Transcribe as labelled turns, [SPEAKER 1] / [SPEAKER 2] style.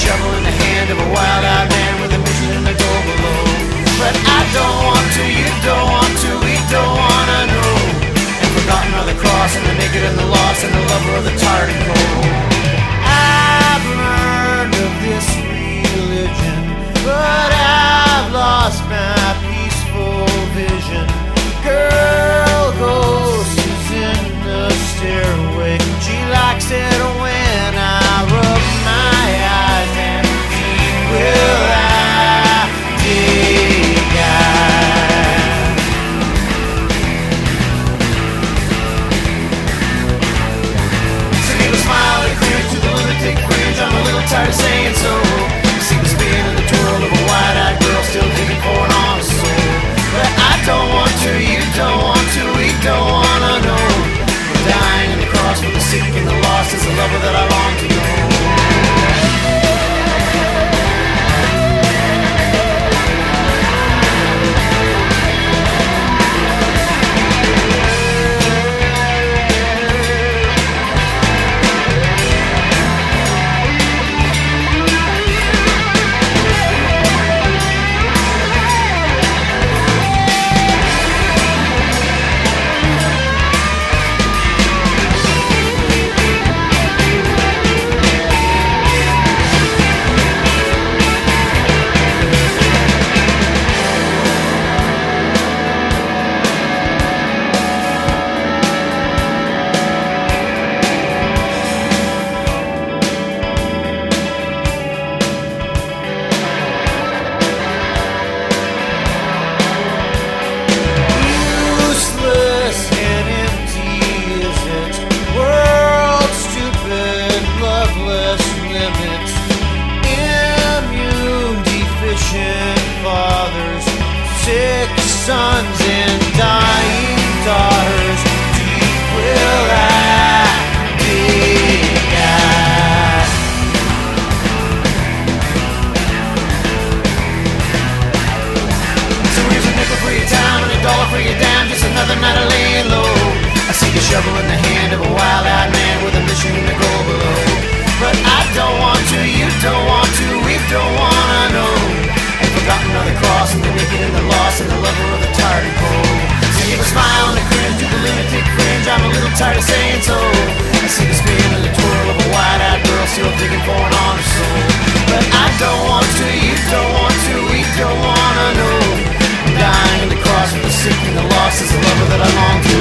[SPEAKER 1] shovel in the hand of a wild-eyed man with a mission in the goal below. But I don't want to, you don't want to, we don't wanna know. And forgotten are the cross and the naked and the lost and the lover of the tired and cold. I've learned of this religion, but I've lost my peaceful vision. Girl ghost is in the stairway. She likes it when I rub my eyes, and deep will I dig out. Some people smile and cringe to the lunatic fringe. I'm a little tired of saying so. You see the spin and the twirl of a wide-eyed girl still digging for an honest soul. But I don't want to, you don't want to, we don't wanna know. We're dying in the cross for the sick and the lost is the lover that I long to know. Fathers, sick sons and dying daughters, deep will I dig out. So here's a nickel for your time and a dollar for your dime, just another night of laying low. I see a shovel in the hand of a wild-eyed man with a mission in the goal below. But I don't want to, you don't want to, we don't wanna know. Forgotten are the cross and the naked and the lost and the lover of the tired and cold. See the smile and the cringe of the lunatic fringe. I'm a little tired of saying so. I see the spin and the twirl of a wide-eyed girl still digging for an honest soul. But I don't want to, you don't want to, we don't wanna know. I'm dying in the cross for the sick and the lost is the lover that I long to